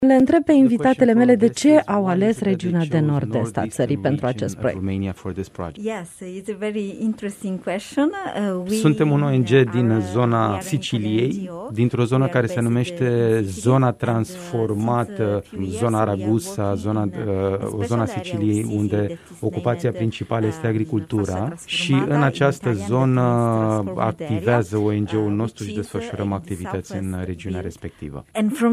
Le întreb pe invitatele mele de ce au ales regiunea de nord-est a țării pentru acest proiect. Suntem un ONG din zona Siciliei, dintr-o zonă care se numește zona transformată, zona Ragusa, o zona Siciliei unde ocupația principală este agricultura și în această zonă activează ONG-ul nostru și desfășurăm activități în regiunea respectivă.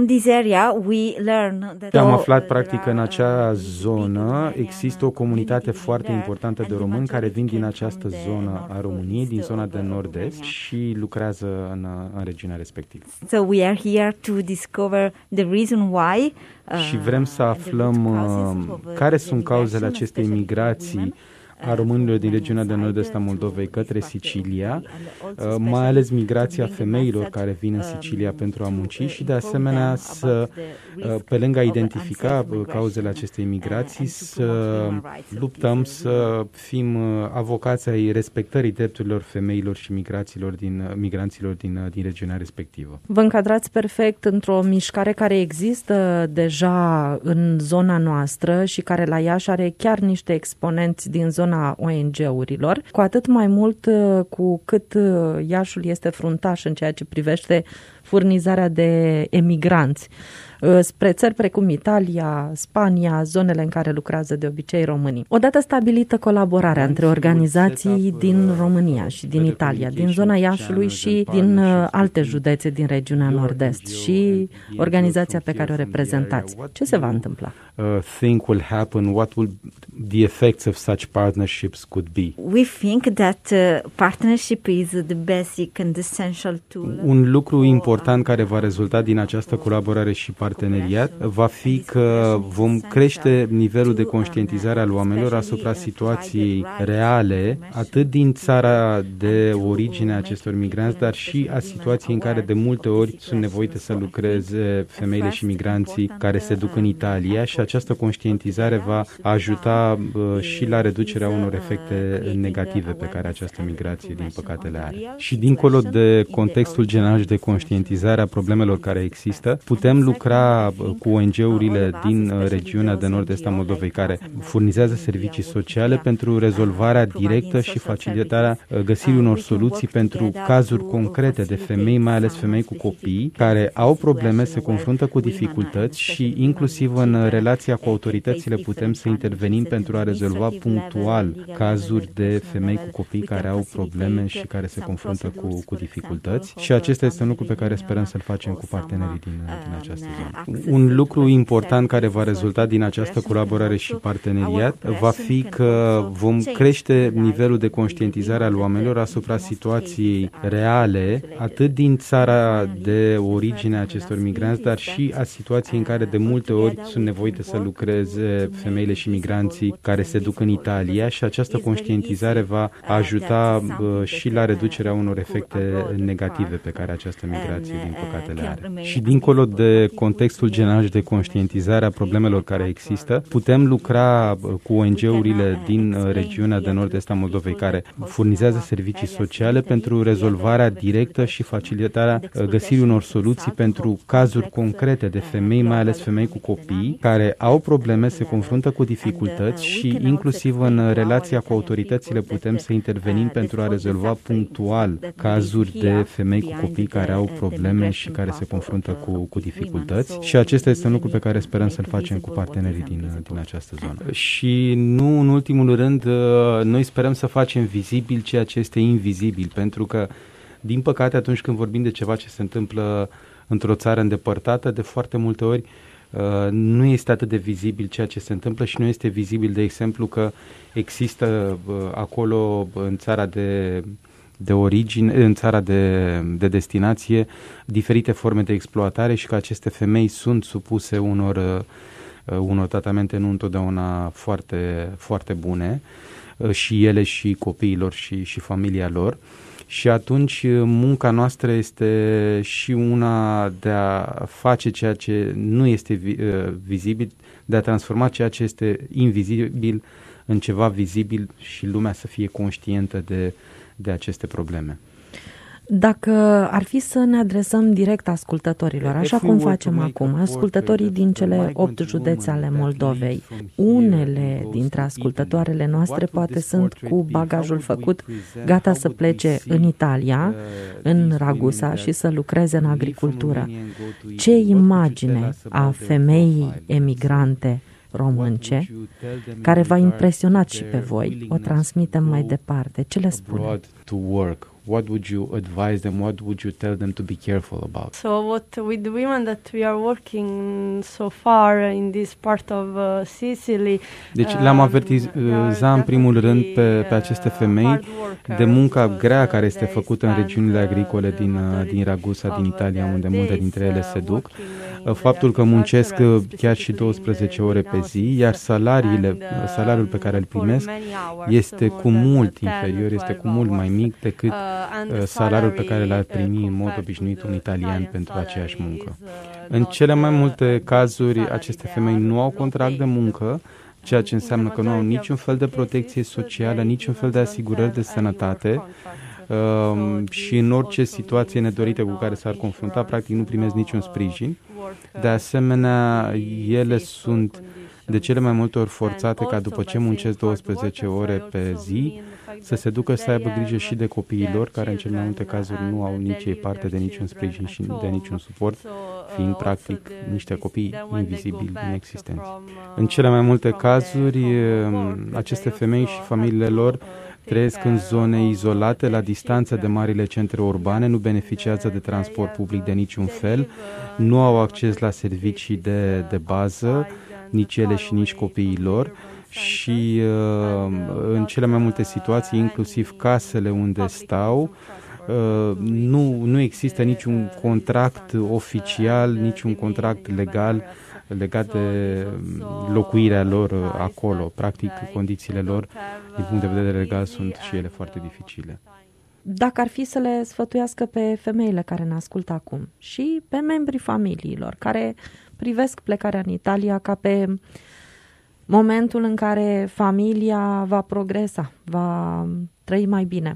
Am aflat practic că în acea zonă există o comunitate foarte importantă de români care vin din această zonă a României, din zona de nord-est și lucrează în regiunea respectivă. So we are here to discover the reason why. Și vrem să aflăm care sunt cauzele acestei migrații a românilor din regiunea de nord-est a Moldovei către Sicilia, mai ales migrația femeilor care vin în Sicilia pentru a munci și de asemenea să, pe lângă a identifica cauzele acestei migrații, să luptăm să fim avocați ai respectării drepturilor femeilor și migranților din regiunea respectivă. Vă încadrați perfect într-o mișcare care există deja în zona noastră și care la Iași are chiar niște exponenți din zona ONG-urilor, cu atât mai mult cu cât Iașul este fruntaș în ceea ce privește furnizarea de emigranți spre țări precum Italia, Spania, zonele în care lucrează de obicei românii. Odată stabilită colaborarea între organizații din România și din Italia, din zona Iașului și din alte județe din regiunea nord-est și organizația pe care o reprezentați. Ce se va întâmpla? Think will happen, what will the effects of such partnerships could be? We think that partnership is the basic and essential tool. Un lucru important care va rezulta din această colaborare și parteneriat va fi că vom crește nivelul de conștientizare al oamenilor asupra situației reale, atât din țara de origine a acestor migranți, dar și a situației în care de multe ori sunt nevoite să lucreze femeile și migranții care se duc în Italia și această conștientizare va ajuta și la reducerea unor efecte negative pe care această migrație, din păcate, le are. Și dincolo de contextul general și de conștientizare a problemelor care există, putem lucra cu ONG-urile din regiunea de nord-est a Moldovei care furnizează servicii sociale pentru rezolvarea directă și facilitarea găsirii unor soluții pentru cazuri concrete de femei, mai ales femei cu copii, care au probleme, se confruntă cu dificultăți și inclusiv în relația cu autoritățile putem să intervenim pentru a rezolva punctual cazuri de femei cu copii care au probleme și care se confruntă cu dificultăți și acesta este un lucru pe care sperăm să-l facem cu partenerii din această zonă. Un lucru important care va rezulta din această colaborare și parteneriat va fi că vom crește nivelul de conștientizare al oamenilor asupra situației reale, atât din țara de origine a acestor migranți, dar și a situației în care de multe ori sunt nevoite să lucreze femeile și migranții care se duc în Italia și această conștientizare va ajuta și la reducerea unor efecte negative pe care această migrație, din păcate, le are. Și dincolo de contextul general și de conștientizare a problemelor care există, putem lucra cu ONG-urile din regiunea de nord-est a Moldovei care furnizează servicii sociale pentru rezolvarea directă și facilitarea găsirii unor soluții pentru cazuri concrete de femei, mai ales femei cu copii, care au probleme, se confruntă cu dificultăți și inclusiv în relația cu autoritățile putem să intervenim pentru a rezolva punctual cazuri de femei cu copii care au probleme și care se confruntă cu dificultăți și acesta este un lucru pe care sperăm să-l facem cu partenerii din această zonă. Și nu în ultimul rând, noi sperăm să facem vizibil ceea ce este invizibil, pentru că, din păcate, atunci când vorbim de ceva ce se întâmplă într-o țară îndepărtată, de foarte multe ori nu este atât de vizibil ceea ce se întâmplă și nu este vizibil, de exemplu, că există acolo în țara de origine, în țara de destinație, diferite forme de exploatare și că aceste femei sunt supuse unor tratamente nu întotdeauna foarte, foarte bune și ele și copiilor și familia lor. Și atunci munca noastră este și una de a face ceea ce nu este vizibil, de a transforma ceea ce este invizibil în ceva vizibil și lumea să fie conștientă de aceste probleme. Dacă ar fi să ne adresăm direct ascultătorilor, așa cum facem acum, ascultătorii din cele 8 județe ale Moldovei, unele dintre ascultătoarele noastre poate sunt cu bagajul făcut, gata să plece în Italia, în Ragusa și să lucreze în agricultură. Ce imagine a femeii emigrante românce, care v-a impresionat și pe voi, o transmitem mai departe? Ce le spune? What would you advise them? What would you tell them to be careful about? So what with the women that we are working so far in this part of Sicily. Deci le-am avertizat în primul rând pe aceste femei de munca grea care este făcută în regiunile agricole din Ragusa, din Italia, unde multe dintre ele se duc. Faptul că muncesc chiar și 12 ore pe zi, iar salariul pe care îl primesc este cu mult inferior, este cu mult mai mic decât salariul pe care l-ar primi în mod obișnuit un italian pentru aceeași muncă. În cele mai multe cazuri, aceste femei nu au contract de muncă, ceea ce înseamnă că nu au niciun fel de protecție socială, niciun fel de asigurări de sănătate și în orice situație nedorită cu care s-ar confrunta, practic nu primesc niciun sprijin. De asemenea, ele sunt de cele mai multe ori forțate ca după ce muncesc 12 ore pe zi, să se ducă să aibă grijă și de copiilor, care în cele mai multe cazuri nu au nici ei parte de niciun sprijin și de niciun suport, fiind practic niște copii invizibili, inexistenți. În cele mai multe cazuri, aceste femei și familiile lor trăiesc în zone izolate, la distanță de marile centre urbane, nu beneficiază de transport public de niciun fel, nu au acces la servicii de bază, nici ele și nici copiii lor, și în cele mai multe situații, inclusiv casele unde stau, nu există niciun contract oficial, niciun contract legal legat de locuirea lor acolo. Practic, condițiile lor, din punct de vedere legal, sunt și ele foarte dificile. Dacă ar fi să le sfătuiască pe femeile care ne ascultă acum și pe membrii familiilor care privesc plecarea în Italia ca pe momentul în care familia va progresa, va trăi mai bine,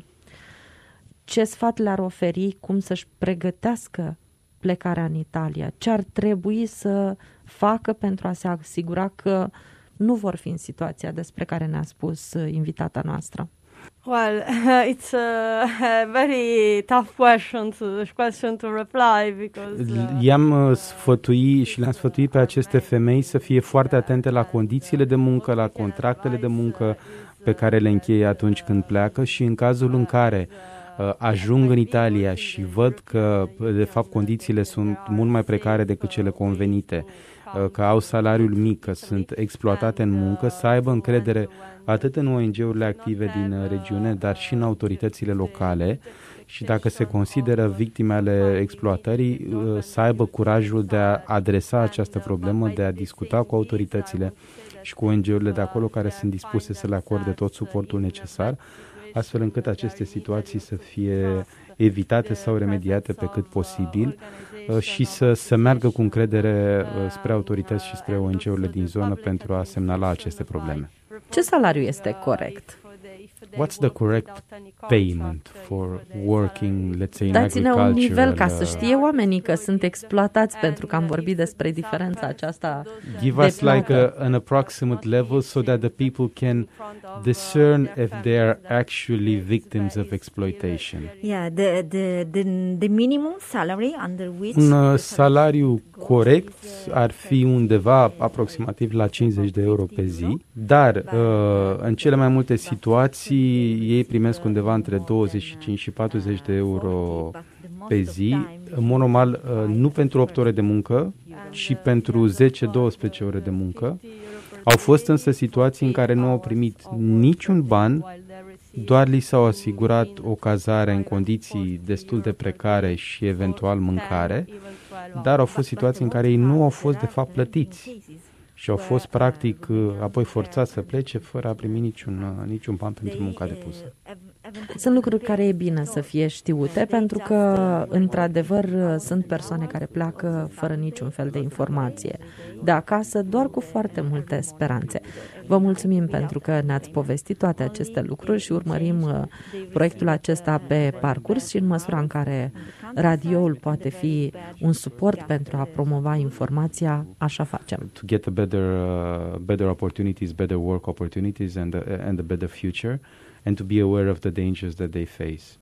ce sfat le-ar oferi, cum să-și pregătească plecarea în Italia? Ce ar trebui să facă pentru a se asigura că nu vor fi în situația despre care ne-a spus invitata noastră? Well, it's a very tough question to reply because I-am sfătuit și le-am sfătuit pe aceste femei să fie foarte atente la condițiile de muncă, la contractele de muncă pe care le încheie atunci când pleacă și în cazul în care ajung în Italia și văd că, de fapt, condițiile sunt mult mai precare decât cele convenite, că au salariul mic, că sunt exploatate în muncă, să aibă încredere atât în ONG-urile active din regiune, dar și în autoritățile locale și dacă se consideră victime ale exploatării, să aibă curajul de a adresa această problemă, de a discuta cu autoritățile și cu ONG-urile de acolo care sunt dispuse să le acorde tot suportul necesar, astfel încât aceste situații să fie evitate sau remediate pe cât posibil și să meargă cu încredere spre autorități și spre ONG-urile din zonă pentru a semnala aceste probleme. Ce salariu este corect? What's the correct payment for working, let's say, in Dați-ne un agriculture? nivel ca să știe oamenii că sunt exploatați, pentru că am vorbit despre diferența aceasta. Give us like an approximate level so that the people can discern if they are actually victims of exploitation. Yeah, the minimum salary under which Un salariu corect ar fi undeva aproximativ la 50 de euro pe zi, dar în cele mai multe situații ei primesc undeva între 25 și 40 de euro pe zi, în mod normal nu pentru 8 ore de muncă, ci pentru 10-12 ore de muncă. Au fost însă situații în care nu au primit niciun ban, doar li s-au asigurat o cazare în condiții destul de precare și eventual mâncare, dar au fost situații în care ei nu au fost de fapt plătiți și au fost practic apoi forțați să plece fără a primi niciun ban pentru munca depusă. Sunt lucruri care e bine să fie știute, pentru că, într-adevăr, sunt persoane care pleacă fără niciun fel de informație de acasă, doar cu foarte multe speranțe. Vă mulțumim pentru că ne-ați povestit toate aceste lucruri și urmărim proiectul acesta pe parcurs și în măsura în care radioul poate fi un suport pentru a promova informația, așa facem. To get a better opportunities, better work opportunities and a better future, and to be aware of the dangers that they face.